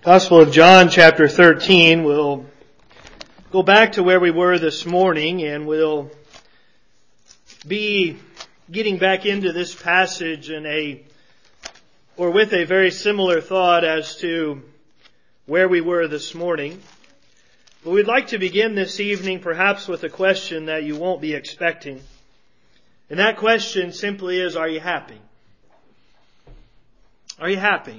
Gospel of John, chapter 13. We'll go back to where we were this morning, and we'll be getting back into this passage with a very similar thought as to where we were this morning. But we'd like to begin this evening perhaps with a question that you won't be expecting. And that question simply is, are you happy? Are you happy?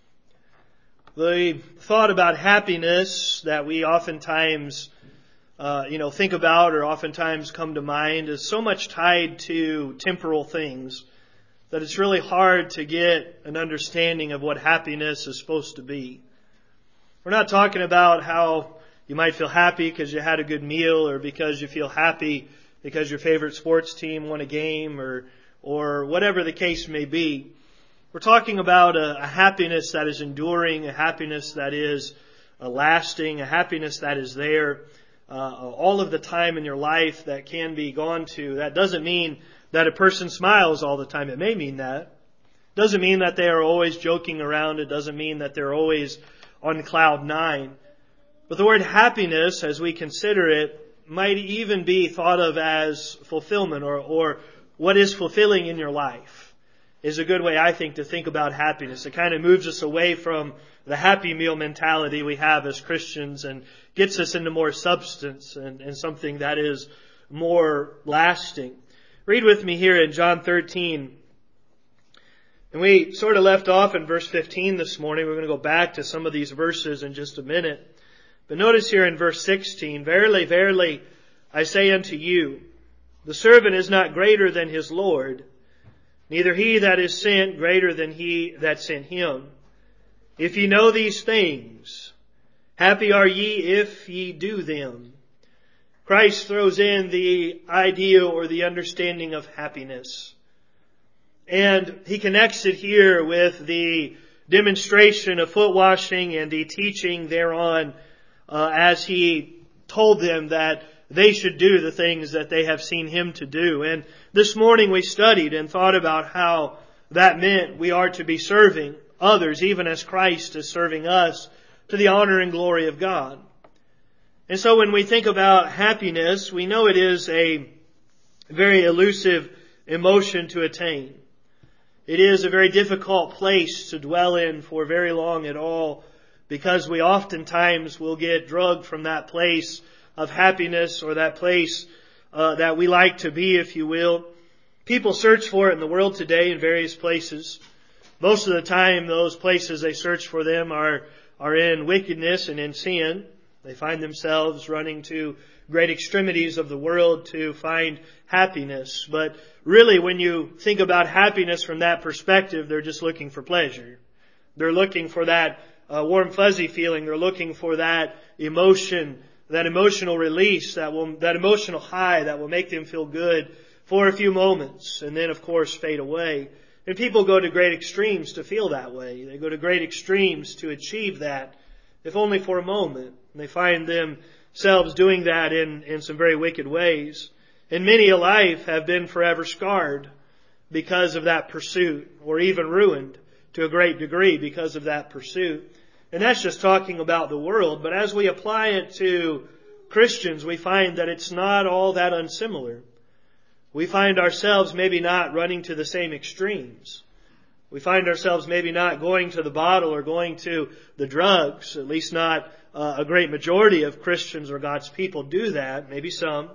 The thought about happiness that we oftentimes, think about or oftentimes come to mind is so much tied to temporal things that it's really hard to get an understanding of what happiness is supposed to be. We're not talking about how you might feel happy because you had a good meal, or because you feel happy because your favorite sports team won a game, or whatever the case may be. We're talking about a happiness that is enduring, a happiness that is lasting, a happiness that is there all of the time in your life that can be gone to. That doesn't mean that a person smiles all the time. It may mean that. It doesn't mean that they are always joking around. It doesn't mean that they're always on cloud nine. But the word happiness, as we consider it, might even be thought of as fulfillment, or what is fulfilling in your life, is a good way, I think, to think about happiness. It kind of moves us away from the Happy Meal mentality we have as Christians and gets us into more substance and something that is more lasting. Read with me here in John 13. And we sort of left off in verse 15 this morning. We're going to go back to some of these verses in just a minute. But notice here in verse 16, "Verily, verily, I say unto you, the servant is not greater than his Lord, neither he that is sent greater than he that sent him. If ye know these things, happy are ye if ye do them." Christ throws in the idea or the understanding of happiness. And he connects it here with the demonstration of foot washing and the teaching thereon as he told them that they should do the things that they have seen him to do. And this morning we studied and thought about how that meant we are to be serving others, even as Christ is serving us, to the honor and glory of God. And so when we think about happiness, we know it is a very elusive emotion to attain. It is a very difficult place to dwell in for very long at all, because we oftentimes will get drugged from that place of happiness, or that place that we like to be, if you will. People search for it in the world today in various places. Most of the time, those places they search for them are in wickedness and in sin. They find themselves running to great extremities of the world to find happiness. But really, when you think about happiness from that perspective, they're just looking for pleasure. They're looking for that warm, fuzzy feeling. They're looking for that emotion, that emotional release, that emotional high that will make them feel good for a few moments and then, of course, fade away. And people go to great extremes to feel that way. They go to great extremes to achieve that, if only for a moment. And they find themselves doing that in some very wicked ways. And many a life have been forever scarred because of that pursuit, or even ruined to a great degree because of that pursuit. And that's just talking about the world. But as we apply it to Christians, we find that it's not all that unsimilar. We find ourselves maybe not running to the same extremes. We find ourselves maybe not going to the bottle or going to the drugs. At least not a great majority of Christians or God's people do that. Maybe some.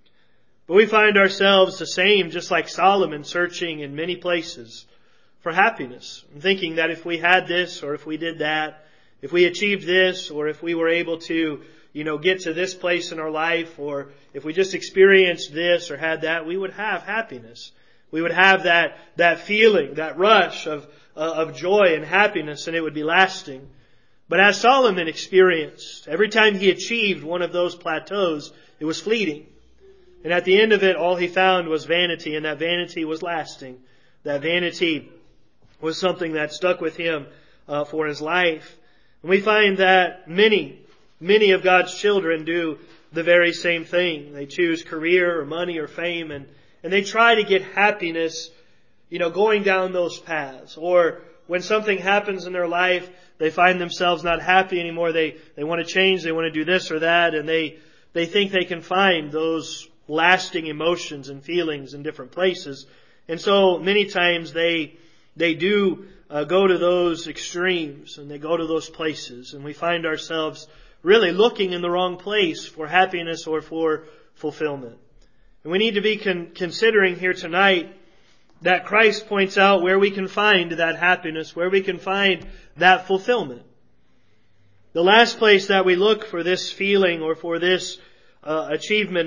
But we find ourselves the same, just like Solomon, searching in many places for happiness, and thinking that if we had this, or if we did that, if we achieved this, or if we were able to, get to this place in our life, or if we just experienced this or had that, we would have happiness. We would have that feeling, that rush of joy and happiness, and it would be lasting. But as Solomon experienced, every time he achieved one of those plateaus, it was fleeting. And at the end of it, all he found was vanity, and that vanity was lasting. That vanity was something that stuck with him for his life. And we find that many of God's children do the very same thing. They choose career or money or fame, and they try to get happiness, going down those paths. Or when something happens in their life, they find themselves not happy anymore. They want to change. They want to do this or that. And they think they can find those lasting emotions and feelings in different places. And so many times they do go to those extremes and they go to those places. And we find ourselves really looking in the wrong place for happiness or for fulfillment. And we need to be considering here tonight that Christ points out where we can find that happiness, where we can find that fulfillment. The last place that we look for this feeling or for this achievement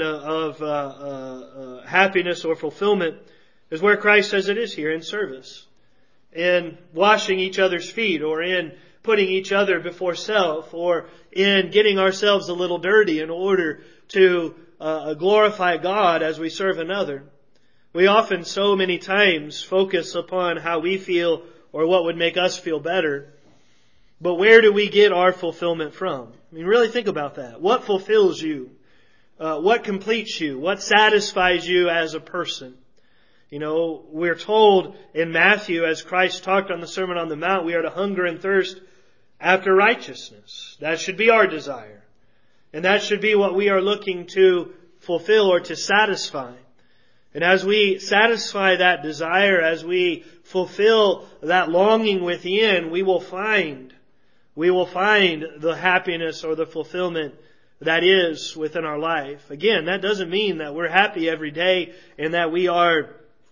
of happiness or fulfillment is where Christ says it is here, in service. In washing each other's feet, or in putting each other before self, or in getting ourselves a little dirty in order to glorify God as we serve another. We often so many times focus upon how we feel or what would make us feel better. But where do we get our fulfillment from? I mean, really think about that. What fulfills you? What completes you? What satisfies you as a person? You know, we're told in Matthew, as Christ talked on the Sermon on the Mount, we are to hunger and thirst after righteousness. That should be our desire. And that should be what we are looking to fulfill or to satisfy. And as we satisfy that desire, as we fulfill that longing within, we will find the happiness or the fulfillment that is within our life. Again, that doesn't mean that we're happy every day and that we are,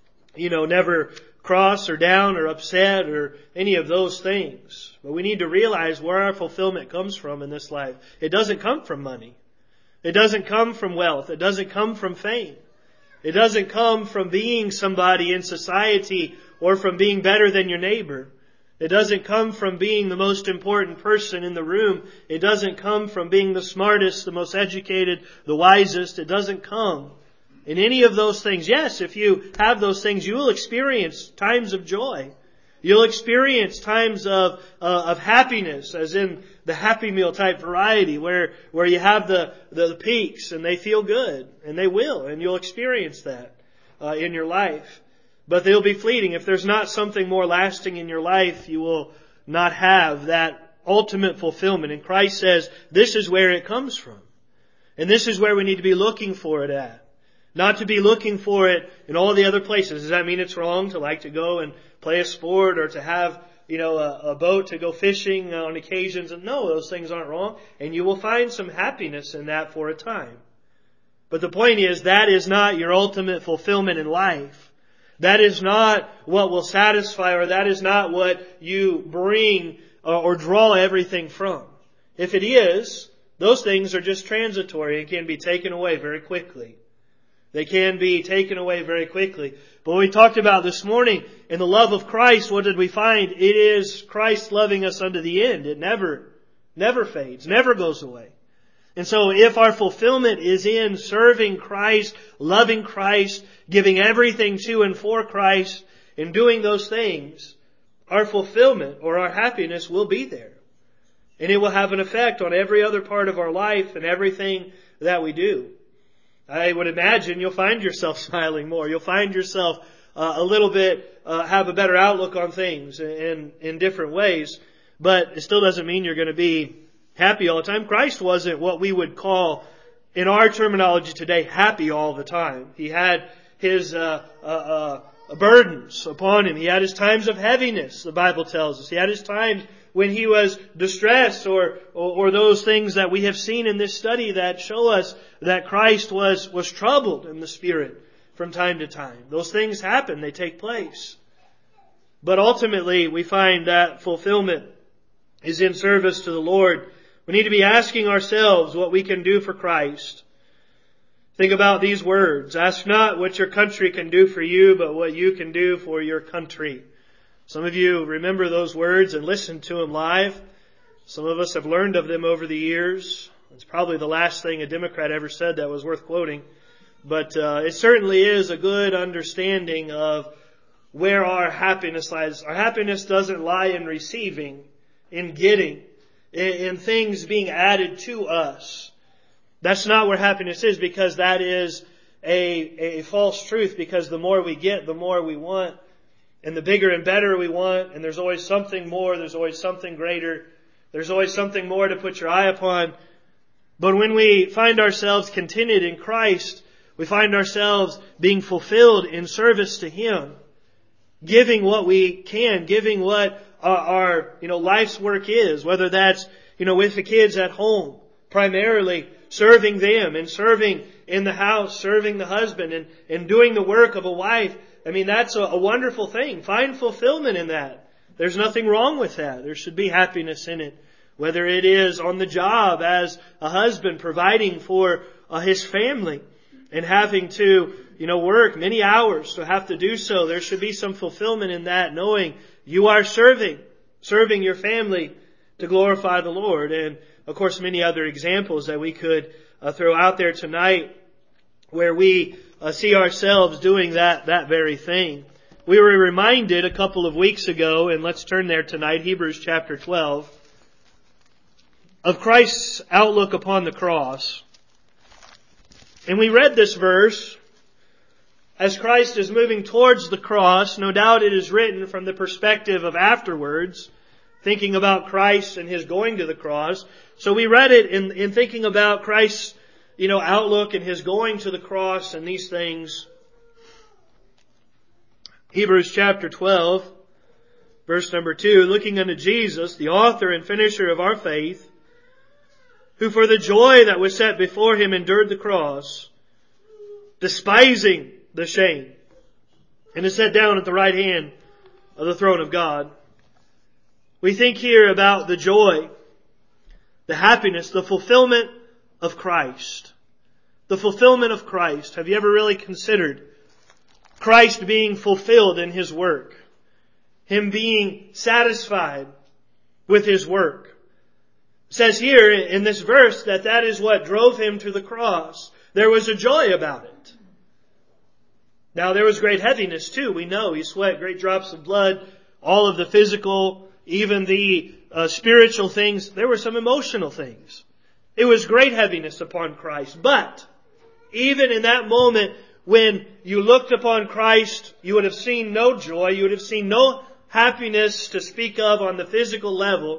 never cross or down or upset or any of those things. But we need to realize where our fulfillment comes from in this life. It doesn't come from money. It doesn't come from wealth. It doesn't come from fame. It doesn't come from being somebody in society or from being better than your neighbor. It doesn't come from being the most important person in the room. It doesn't come from being the smartest, the most educated, the wisest. It doesn't come in any of those things. Yes, if you have those things, you will experience times of joy. You'll experience times of happiness, as in the Happy Meal type variety, where you have the peaks and they feel good, and they will, and you'll experience that in your life. But they'll be fleeting. If there's not something more lasting in your life, you will not have that ultimate fulfillment. And Christ says this is where it comes from. And this is where we need to be looking for it at. Not to be looking for it in all the other places. Does that mean it's wrong to like to go and play a sport or to have, a boat to go fishing on occasions? And no, those things aren't wrong. And you will find some happiness in that for a time. But the point is, that is not your ultimate fulfillment in life. That is not what will satisfy, or that is not what you bring or draw everything from. If it is, those things are just transitory and can be taken away very quickly. They can be taken away very quickly. But what we talked about this morning, in the love of Christ, what did we find? It is Christ loving us unto the end. It never fades, never goes away. And so if our fulfillment is in serving Christ, loving Christ, giving everything to and for Christ, and doing those things, our fulfillment or our happiness will be there. And it will have an effect on every other part of our life and everything that we do. I would imagine you'll find yourself smiling more. You'll find yourself a little bit have a better outlook on things in different ways. But it still doesn't mean you're going to be happy all the time. Christ wasn't what we would call, in our terminology today, happy all the time. He had His burdens upon Him. He had His times of heaviness, the Bible tells us. He had His times when He was distressed, or those things that we have seen in this study that show us that Christ was troubled in the Spirit from time to time. Those things happen. They take place. But ultimately, we find that fulfillment is in service to the Lord. We need to be asking ourselves what we can do for Christ. Think about these words. Ask not what your country can do for you, but what you can do for your country. Some of you remember those words and listen to them live. Some of us have learned of them over the years. It's probably the last thing a Democrat ever said that was worth quoting. But it certainly is a good understanding of where our happiness lies. Our happiness doesn't lie in receiving, in getting, in things being added to us. That's not where happiness is, because that is a false truth, because the more we get, the more we want. and the bigger and better we want, and there's always something more, there's always something greater, there's always something more to put your eye upon. But when we find ourselves contented in Christ, we find ourselves being fulfilled in service to Him, giving what we can, giving what our life's work is, whether that's with the kids at home, primarily serving them and serving in the house, serving the husband and doing the work of a wife. I mean, that's a wonderful thing. Find fulfillment in that. There's nothing wrong with that. There should be happiness in it. Whether it is on the job as a husband providing for his family and having to, work many hours to have to do so, there should be some fulfillment in that, knowing you are serving your family to glorify the Lord. And of course, many other examples that we could throw out there tonight where we see ourselves doing that very thing. We were reminded a couple of weeks ago, and let's turn there tonight, Hebrews chapter 12, of Christ's outlook upon the cross. And we read this verse as Christ is moving towards the cross. No doubt it is written from the perspective of afterwards, thinking about Christ and His going to the cross. So we read it in thinking about Christ's, outlook and His going to the cross and these things. Hebrews chapter 12, verse number 2, looking unto Jesus, the author and finisher of our faith, who for the joy that was set before Him endured the cross, despising the shame, and is set down at the right hand of the throne of God. We think here about the joy, the happiness, the fulfillment of Christ. The fulfillment of Christ. Have you ever really considered Christ being fulfilled in His work? Him being satisfied with His work. It says here in this verse that is what drove Him to the cross. There was a joy about it. Now there was great heaviness too. We know He sweat great drops of blood. All of the physical, even the spiritual things. There were some emotional things. It was great heaviness upon Christ. But even in that moment when you looked upon Christ, you would have seen no joy. You would have seen no happiness to speak of on the physical level.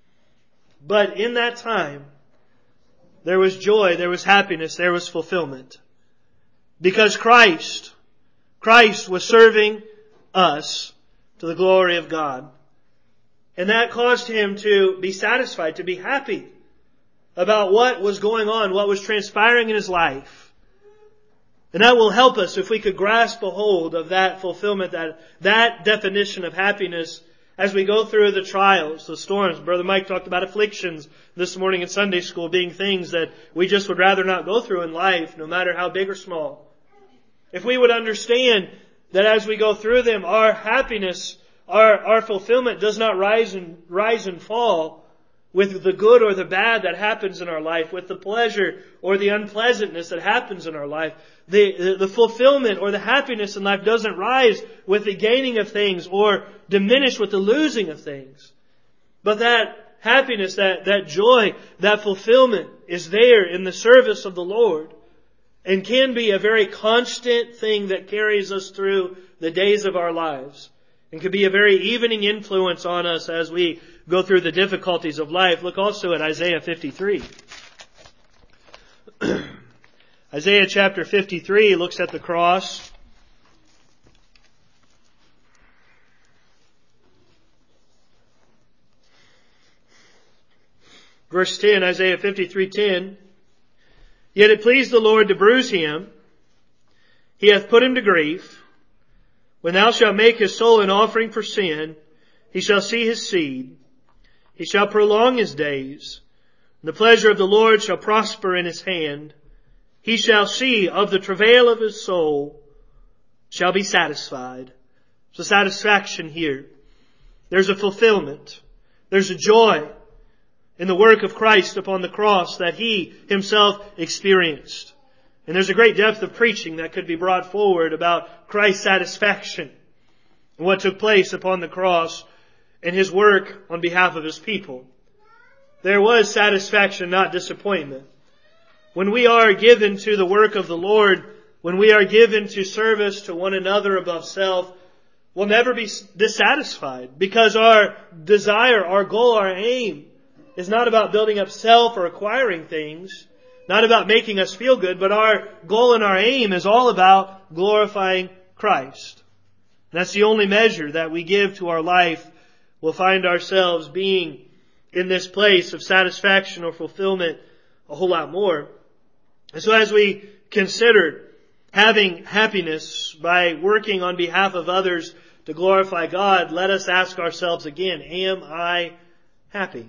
But in that time, there was joy, there was happiness, there was fulfillment. Because Christ was serving us to the glory of God. And that caused Him to be satisfied, to be happy about what was going on, what was transpiring in His life. And that will help us if we could grasp a hold of that fulfillment, that definition of happiness as we go through the trials, the storms. Brother Mike talked about afflictions this morning in Sunday school being things that we just would rather not go through in life, no matter how big or small. If we would understand that as we go through them, our happiness, our fulfillment does not rise and fall with the good or the bad that happens in our life, with the pleasure or the unpleasantness that happens in our life. The fulfillment or the happiness in life doesn't rise with the gaining of things or diminish with the losing of things. But that happiness, that joy, that fulfillment is there in the service of the Lord and can be a very constant thing that carries us through the days of our lives and can be a very evening influence on us as we go through the difficulties of life. Look also at Isaiah 53. Isaiah chapter 53 looks at the cross. Verse 10, Isaiah 53:10. Yet it pleased the Lord to bruise Him. He hath put Him to grief. When thou shalt make His soul an offering for sin, He shall see His seed. He shall prolong His days. The pleasure of the Lord shall prosper in His hand. He shall see of the travail of His soul, shall be satisfied. There's a satisfaction here. There's a fulfillment. There's a joy in the work of Christ upon the cross that He Himself experienced. And there's a great depth of preaching that could be brought forward about Christ's satisfaction and what took place upon the cross and His work on behalf of His people. There was satisfaction, not disappointment. When we are given to the work of the Lord, when we are given to service to one another above self, will never be dissatisfied, because our desire, our goal, our aim is not about building up self or acquiring things, not about making us feel good, but our goal and our aim is all about glorifying Christ. That's the only measure that we give to our life. We'll find ourselves being in this place of satisfaction or fulfillment a whole lot more. And so as we consider having happiness by working on behalf of others to glorify God, let us ask ourselves again, am I happy?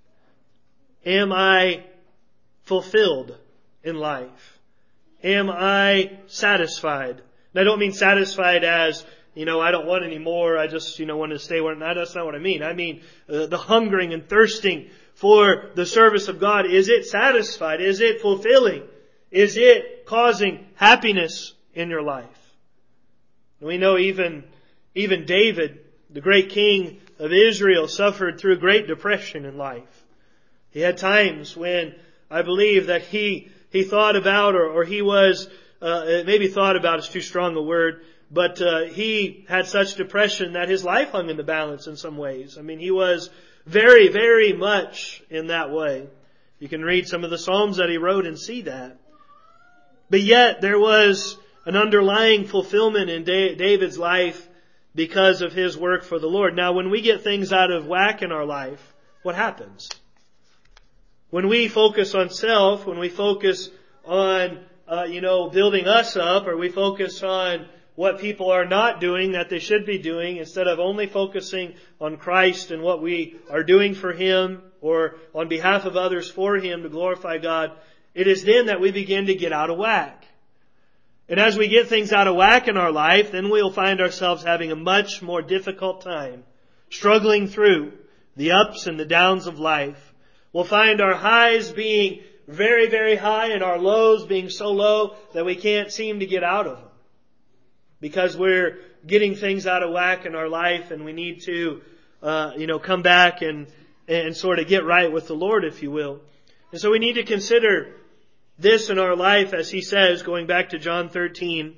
Am I fulfilled in life? Am I satisfied? And I don't mean satisfied as, I don't want any more. I just, want to stay where I'm at. That's not what I mean. I mean the hungering and thirsting for the service of God. Is it satisfied? Is it fulfilling? Is it causing happiness in your life? And we know even David, the great king of Israel, suffered through great depression in life. He had times when I believe that he thought about, or he was, maybe thought about is too strong a word, but he had such depression that his life hung in the balance in some ways. I mean, he was very, very much in that way. You can read some of the Psalms that he wrote and see that. But yet there was an underlying fulfillment in David's life because of his work for the Lord. Now, when we get things out of whack in our life, what happens? When we focus on self, when we focus on, building us up, or we focus on what people are not doing that they should be doing, instead of only focusing on Christ and what we are doing for Him or on behalf of others for Him to glorify God, it is then that we begin to get out of whack. And as we get things out of whack in our life, then we'll find ourselves having a much more difficult time struggling through the ups and the downs of life. We'll find our highs being very, very high and our lows being so low that we can't seem to get out of them. Because we're getting things out of whack in our life, and we need to, come back and sort of get right with the Lord, if you will. And so we need to consider this in our life, as he says, going back to John 13,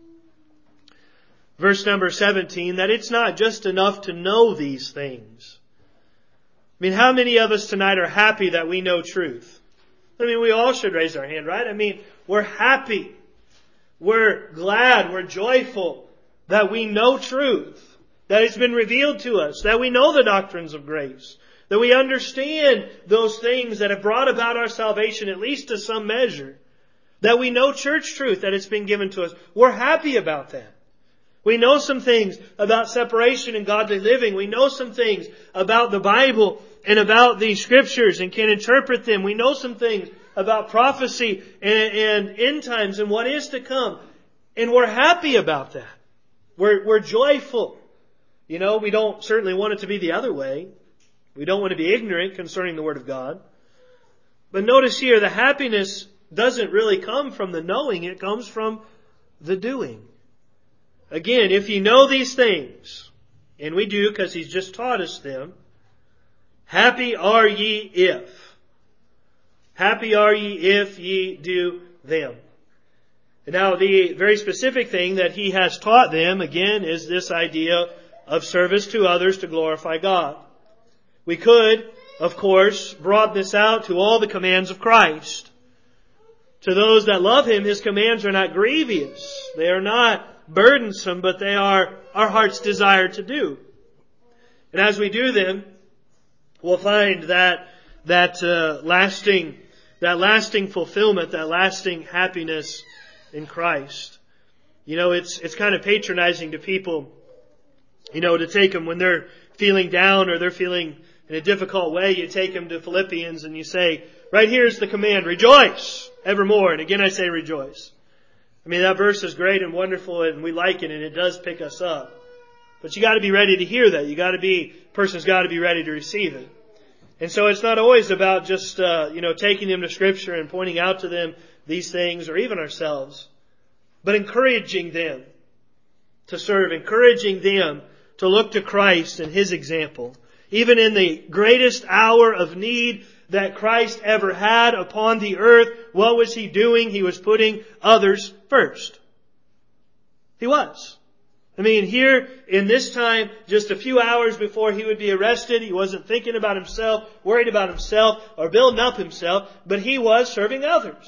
verse number 17, that it's not just enough to know these things. I mean, how many of us tonight are happy that we know truth? I mean, we all should raise our hand, right? I mean, we're happy. We're glad, we're joyful that we know truth, that it's been revealed to us, that we know the doctrines of grace, that we understand those things that have brought about our salvation, at least to some measure, that we know church truth, that it's been given to us. We're happy about that. We know some things about separation and godly living. We know some things about the Bible and about the Scriptures and can interpret them. We know some things about prophecy and end times and what is to come. And we're happy about that. We're joyful. We don't certainly want it to be the other way. We don't want to be ignorant concerning the Word of God. But notice here, the happiness doesn't really come from the knowing. It comes from the doing. Again, if ye know these things, and we do because He's just taught us them, happy are ye if. Happy are ye if ye do them. And now the very specific thing that He has taught them, again, is this idea of service to others to glorify God. We could, of course, broaden this out to all the commands of Christ. To those that love Him, His commands are not grievous. They are not burdensome, but they are our heart's desire to do. And as we do them, we'll find that lasting fulfillment, that lasting happiness in Christ. It's kind of patronizing to people, to take them when they're feeling down or they're feeling in a difficult way. You take them to Philippians and you say, right here's the command, rejoice evermore. And again I say rejoice. I mean, that verse is great and wonderful and we like it and it does pick us up. But you got to be ready to hear that. Person's got to be ready to receive it. And so it's not always about just, taking them to Scripture and pointing out to them these things or even ourselves, but encouraging them to serve, encouraging them to look to Christ and His example. Even in the greatest hour of need that Christ ever had upon the earth, what was He doing? He was putting others first. He was. I mean, here in this time, just a few hours before he would be arrested, he wasn't thinking about himself, worried about himself, or building up himself, but he was serving others.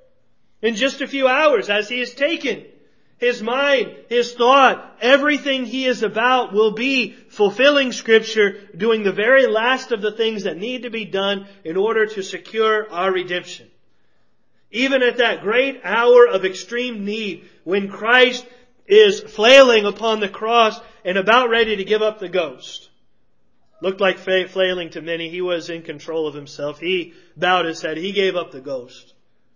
In just a few hours, as he is taken, his mind, his thought, everything he is about will be fulfilling Scripture, doing the very last of the things that need to be done in order to secure our redemption. Even at that great hour of extreme need, when Christ is flailing upon the cross and about ready to give up the ghost. Looked like flailing to many. He was in control of himself. He bowed his head. He gave up the ghost.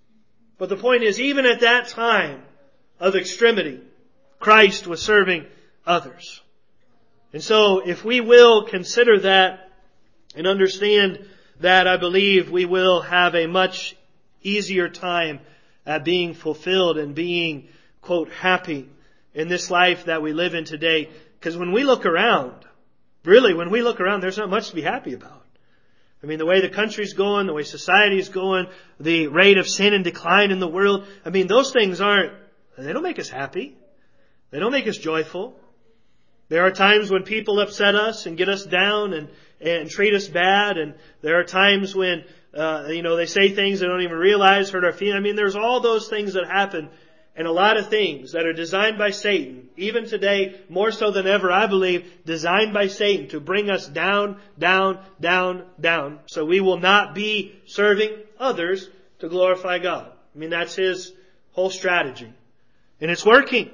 But the point is, even at that time of extremity, Christ was serving others. And so, if we will consider that and understand that, I believe we will have a much easier time at being fulfilled and being, quote, happy in this life that we live in today. Because when we look around, really, when we look around, there's not much to be happy about. I mean, the way the country's going, the way society's going, the rate of sin and decline in the world, I mean, those things they don't make us happy. They don't make us joyful. There are times when people upset us and get us down and treat us bad. And there are times when, they say things they don't even realize, hurt our feelings. I mean, there's all those things that happen. And a lot of things that are designed by Satan, even today, more so than ever, I believe, designed by Satan to bring us down, down, down, down. So we will not be serving others to glorify God. I mean, that's his whole strategy. And it's working.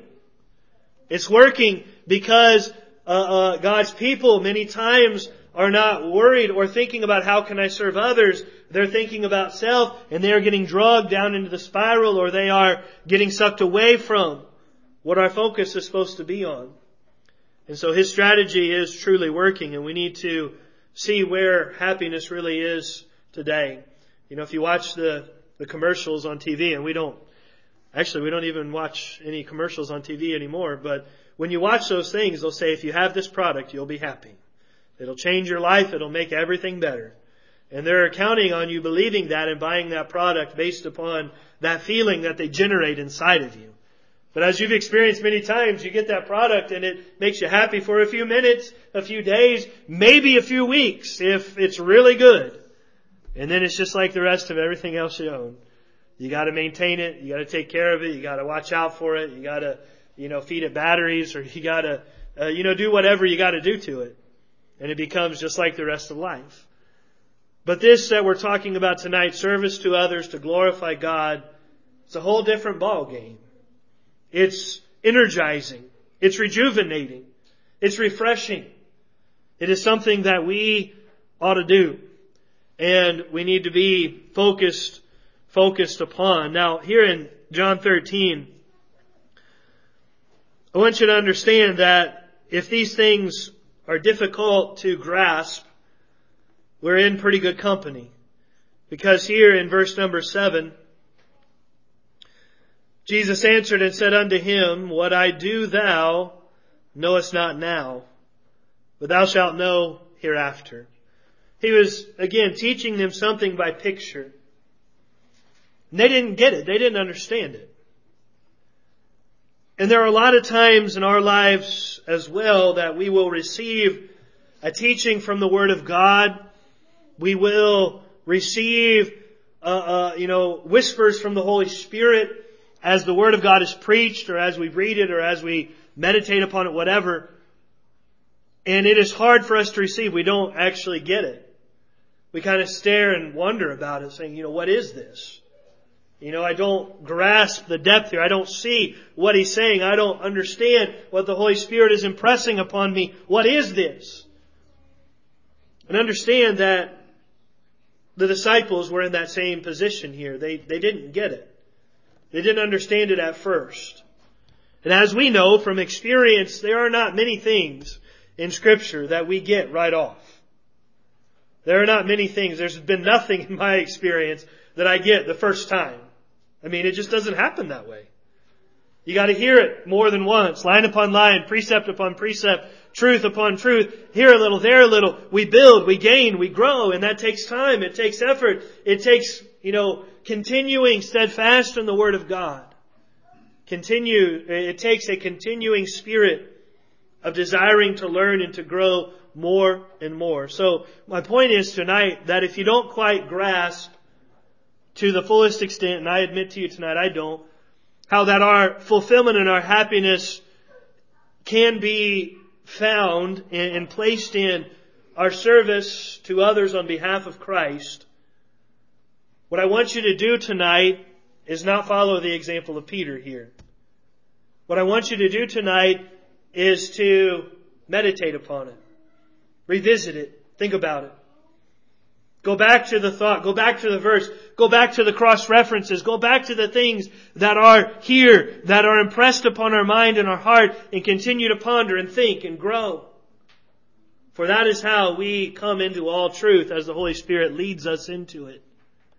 It's working because God's people many times are not worried or thinking about how can I serve others. They're thinking about self, and they are getting dragged down into the spiral, or they are getting sucked away from what our focus is supposed to be on. And so his strategy is truly working, and we need to see where happiness really is today. If you watch the commercials on TV, and we don't even watch any commercials on TV anymore, but when you watch those things, they'll say, if you have this product, you'll be happy. It'll change your life. It'll make everything better. And they're counting on you believing that and buying that product based upon that feeling that they generate inside of you. But as you've experienced many times, you get that product and it makes you happy for a few minutes, a few days, maybe a few weeks if it's really good. And then it's just like the rest of everything else you own. You got to maintain it. You got to take care of it. You got to watch out for it. You got to, feed it batteries, or you got to, do whatever you got to do to it. And it becomes just like the rest of life. But this that we're talking about tonight, service to others to glorify God, it's a whole different ball game. It's energizing. It's rejuvenating. It's refreshing. It is something that we ought to do. And we need to be focused upon. Now, here in John 13, I want you to understand that if these things are difficult to grasp, we're in pretty good company. Because here in verse number 7, Jesus answered and said unto him, What I do thou knowest not now, but thou shalt know hereafter. He was, again, teaching them something by picture. And they didn't get it. They didn't understand it. And there are a lot of times in our lives as well that we will receive a teaching from the Word of God. We will receive, whispers from the Holy Spirit as the Word of God is preached, or as we read it, or as we meditate upon it, whatever. And it is hard for us to receive. We don't actually get it. We kind of stare and wonder about it, saying, what is this? I don't grasp the depth here. I don't see what he's saying. I don't understand what the Holy Spirit is impressing upon me. What is this? And understand that the disciples were in that same position here. They didn't get it. They didn't understand it at first. And as we know from experience, there are not many things in Scripture that we get right off. There are not many things. There's been nothing in my experience that I get the first time. I mean, it just doesn't happen that way. You got to hear it more than once, line upon line, precept upon precept, truth upon truth, here a little, there a little. We build, we gain, we grow, and that takes time. It takes effort. It takes, continuing steadfast in the Word of God. It takes a continuing spirit of desiring to learn and to grow more and more. So my point is tonight that if you don't quite grasp to the fullest extent, and I admit to you tonight I don't, how that our fulfillment and our happiness can be found and placed in our service to others on behalf of Christ, what I want you to do tonight is not follow the example of Peter here. What I want you to do tonight is to meditate upon it. Revisit it. Think about it. Go back to the thought. Go back to the verse. Go back to the cross-references. Go back to the things that are here, that are impressed upon our mind and our heart, and continue to ponder and think and grow. For that is how we come into all truth as the Holy Spirit leads us into it.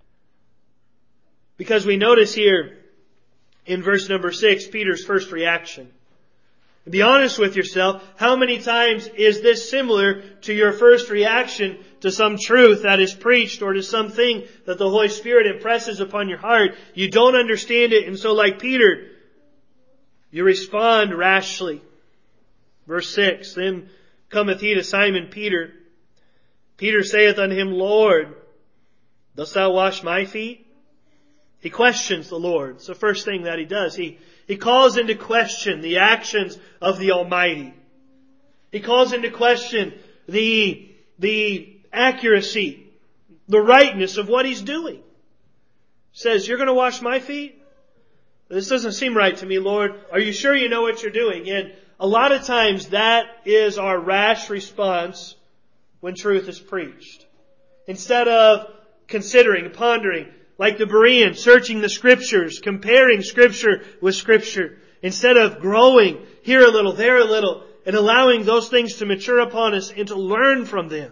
Because we notice here in verse number 6, Peter's first reaction. Be honest with yourself. How many times is this similar to your first reaction to some truth that is preached or to something that the Holy Spirit impresses upon your heart? You don't understand it, and so like Peter, you respond rashly. Verse 6, Then cometh he to Simon Peter. Peter saith unto him, Lord, dost thou wash my feet? He questions the Lord. It's the first thing that he does. He calls into question the actions of the Almighty. He calls into question the accuracy, the rightness of what he's doing. He says, you're going to wash my feet? This doesn't seem right to me, Lord. Are you sure you know what you're doing? And a lot of times that is our rash response when truth is preached. Instead of considering, pondering, like the Bereans, searching the Scriptures, comparing Scripture with Scripture, instead of growing here a little, there a little, and allowing those things to mature upon us and to learn from them,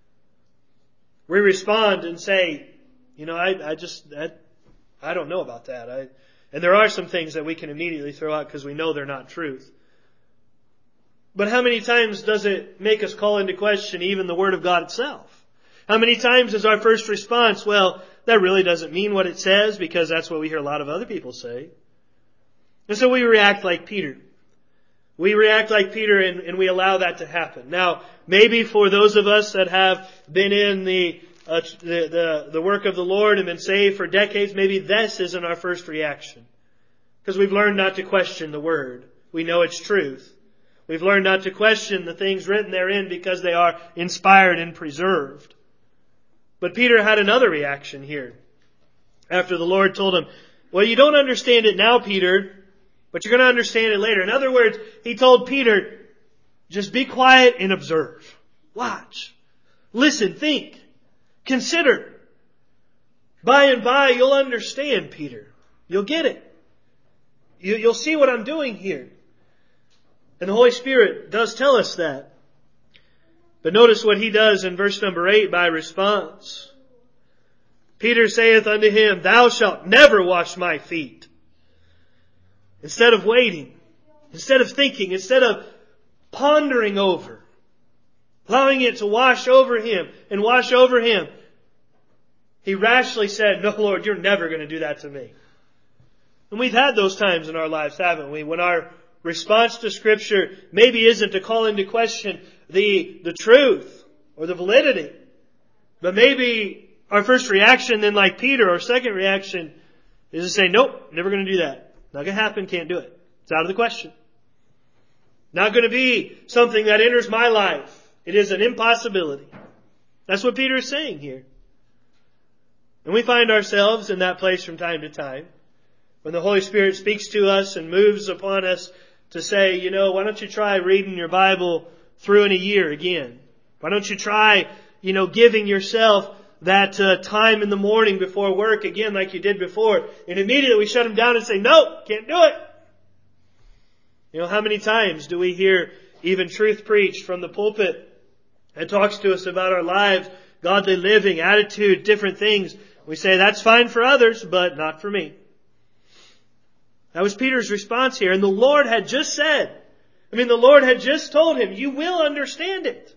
we respond and say, I don't know about that. And there are some things that we can immediately throw out because we know they're not truth. But how many times does it make us call into question even the Word of God itself? How many times is our first response, well, that really doesn't mean what it says, because that's what we hear a lot of other people say. And so we react like Peter. We react like Peter and we allow that to happen. Now, maybe for those of us that have been in the work of the Lord and been saved for decades, maybe this isn't our first reaction. Because we've learned not to question the Word. We know it's truth. We've learned not to question the things written therein because they are inspired and preserved. But Peter had another reaction here. After the Lord told him, well, you don't understand it now, Peter, but you're going to understand it later. In other words, he told Peter, just be quiet and observe. Watch. Listen, think. Consider. By and by, you'll understand, Peter. You'll get it. You'll see what I'm doing here. And the Holy Spirit does tell us that. But notice what he does in verse number 8 by response. Peter saith unto him, Thou shalt never wash my feet. Instead of waiting, instead of thinking, instead of pondering over, allowing it to wash over him and wash over him, he rashly said, No, Lord, you're never going to do that to me. And we've had those times in our lives, haven't we? When our response to Scripture maybe isn't to call into question the truth or the validity, but maybe our first reaction then, like Peter, our second reaction is to say, nope, never going to do that. Not going to happen, can't do it. It's out of the question. Not going to be something that enters my life. It is an impossibility. That's what Peter is saying here. And we find ourselves in that place from time to time when the Holy Spirit speaks to us and moves upon us to say, why don't you try reading your Bible through in a year again? Why don't you try, giving yourself that time in the morning before work again like you did before? And immediately we shut them down and say, no, can't do it. How many times do we hear even truth preached from the pulpit that talks to us about our lives, godly living, attitude, different things? We say, that's fine for others, but not for me. That was Peter's response here. And the Lord had just said, the Lord had just told him, you will understand it.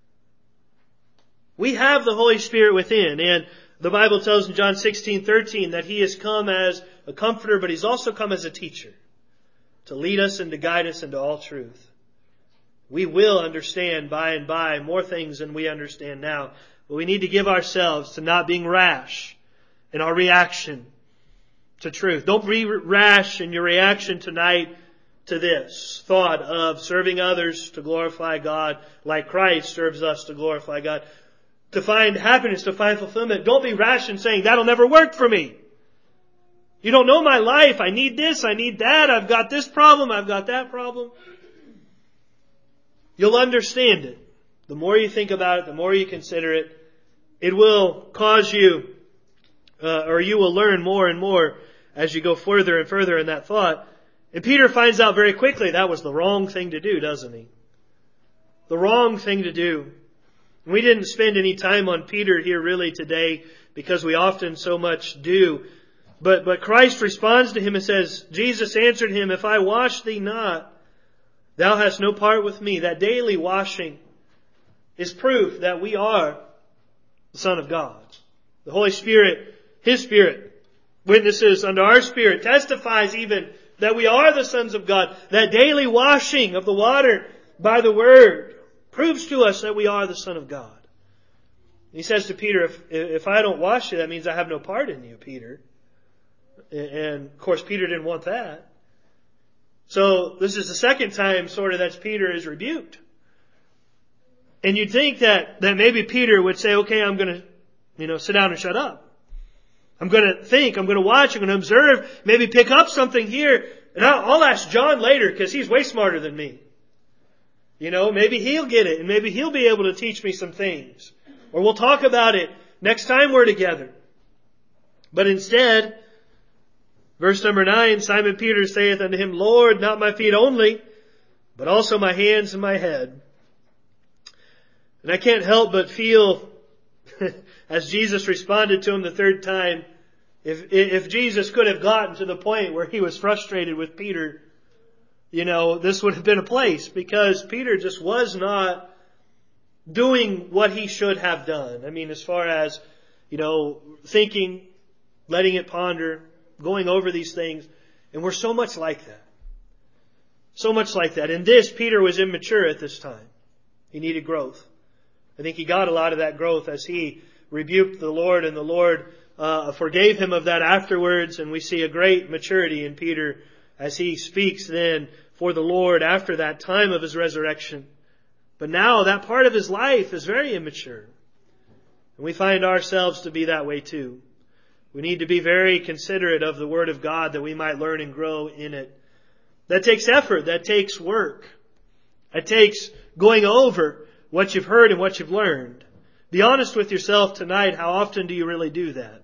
We have the Holy Spirit within. And the Bible tells in John 16:13 that He has come as a comforter, but He's also come as a teacher to lead us and to guide us into all truth. We will understand by and by more things than we understand now. But we need to give ourselves to not being rash in our reaction to truth. Don't be rash in your reaction tonight to this thought of serving others to glorify God like Christ serves us to glorify God. To find happiness, to find fulfillment. Don't be rash in saying, that'll never work for me. You don't know my life. I need this, I need that. I've got this problem, I've got that problem. You'll understand it. The more you think about it, the more you consider it, it will cause you, or you will learn more and more as you go further and further in that thought. And Peter finds out very quickly that was the wrong thing to do, doesn't he? The wrong thing to do. We didn't spend any time on Peter here really today because we often so much do. But Christ responds to him and says, Jesus answered him, if I wash thee not, thou hast no part with me. That daily washing is proof that we are the Son of God. The Holy Spirit, His Spirit, witnesses unto our spirit, testifies even that we are the sons of God. That daily washing of the water by the Word proves to us that we are the Son of God. He says to Peter, if I don't wash you, that means I have no part in you, Peter. And of course Peter didn't want that. So this is the second time sort of that Peter is rebuked. And you'd think that maybe Peter would say, okay, I'm going to, sit down and shut up. I'm going to think, I'm going to watch, I'm going to observe, maybe pick up something here. And I'll ask John later because he's way smarter than me. Maybe he'll get it and maybe he'll be able to teach me some things. Or we'll talk about it next time we're together. But instead, verse number 9, Simon Peter saith unto him, Lord, not my feet only, but also my hands and my head. And I can't help but feel, as Jesus responded to him the third time, if Jesus could have gotten to the point where he was frustrated with Peter, this would have been a place, because Peter just was not doing what he should have done. I mean, as far as, thinking, letting it ponder, going over these things. And we're so much like that. So much like that. In this, Peter was immature at this time. He needed growth. I think he got a lot of that growth as he rebuked the Lord, and the Lord forgave him of that afterwards. And we see a great maturity in Peter as he speaks then for the Lord after that time of his resurrection. But now that part of his life is very immature. And we find ourselves to be that way too. We need to be very considerate of the Word of God that we might learn and grow in it. That takes effort. That takes work. It takes going over what you've heard and what you've learned. Be honest with yourself tonight. How often do you really do that?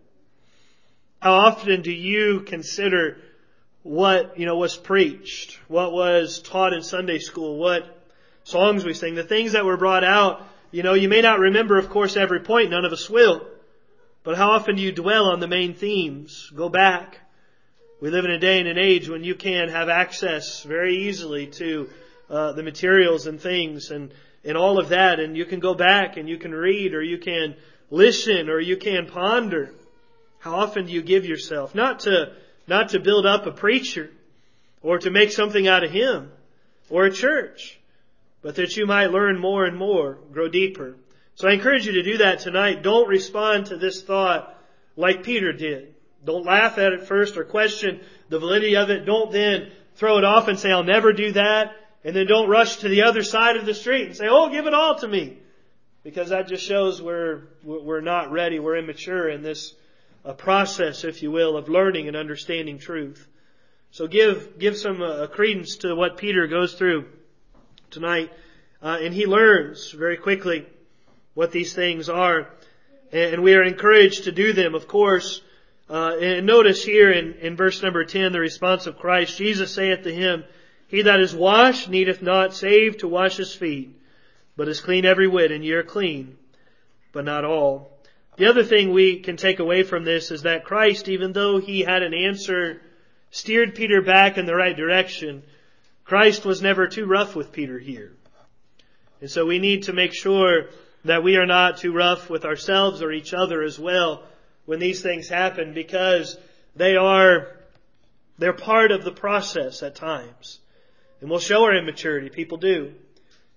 How often do you consider what, was preached? What was taught in Sunday school? What songs we sing? The things that were brought out. You may not remember, of course, every point. None of us will. But how often do you dwell on the main themes? Go back. We live in a day and an age when you can have access very easily to the materials and things and all of that. And you can go back and you can read, or you can listen, or you can ponder. How often do you give yourself? Not to build up a preacher or to make something out of him or a church, but that you might learn more and more, grow deeper. So I encourage you to do that tonight. Don't respond to this thought like Peter did. Don't laugh at it first or question the validity of it. Don't then throw it off and say, I'll never do that. And then don't rush to the other side of the street and say, give it all to me. Because that just shows we're not ready. We're immature in this process, if you will, of learning and understanding truth. So give some credence to what Peter goes through tonight. And he learns very quickly what these things are. And we are encouraged to do them, of course. And notice here in verse number 10, the response of Christ. Jesus saith to him, He that is washed needeth not save to wash his feet, but is clean every whit, and ye are clean, but not all. The other thing we can take away from this is that Christ, even though He had an answer, steered Peter back in the right direction, Christ was never too rough with Peter here. And so we need to make sure that we are not too rough with ourselves or each other as well when these things happen, because they're part of the process at times. And we'll show our immaturity. People do.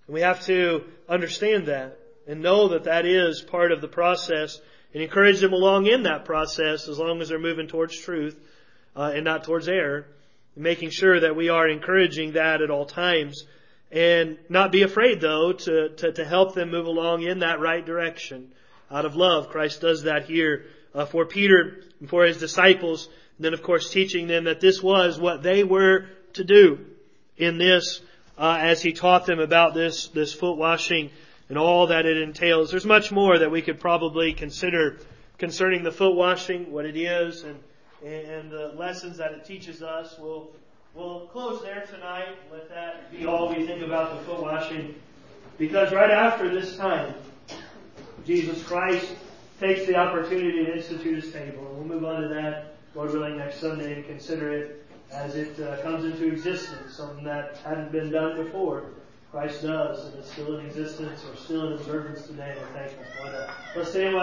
And we have to understand that and know that that is part of the process, and encourage them along in that process as long as they're moving towards truth and not towards error. Making sure that we are encouraging that at all times, and not be afraid, though, to help them move along in that right direction out of love. Christ does that here for Peter and for His disciples. And then, of course, teaching them that this was what they were to do in this as He taught them about this foot washing and all that it entails. There's much more that we could probably consider concerning the foot washing, what it is, and the lessons that it teaches us. We'll close there tonight and let that be all we think about the foot washing. Because right after this time, Jesus Christ takes the opportunity to institute His table. And we'll move on to that, Lord willing, next Sunday and consider it as it comes into existence, something that hadn't been done before. Christ does, and it's still in existence or still in observance today. We're thankful for that. Let's stand.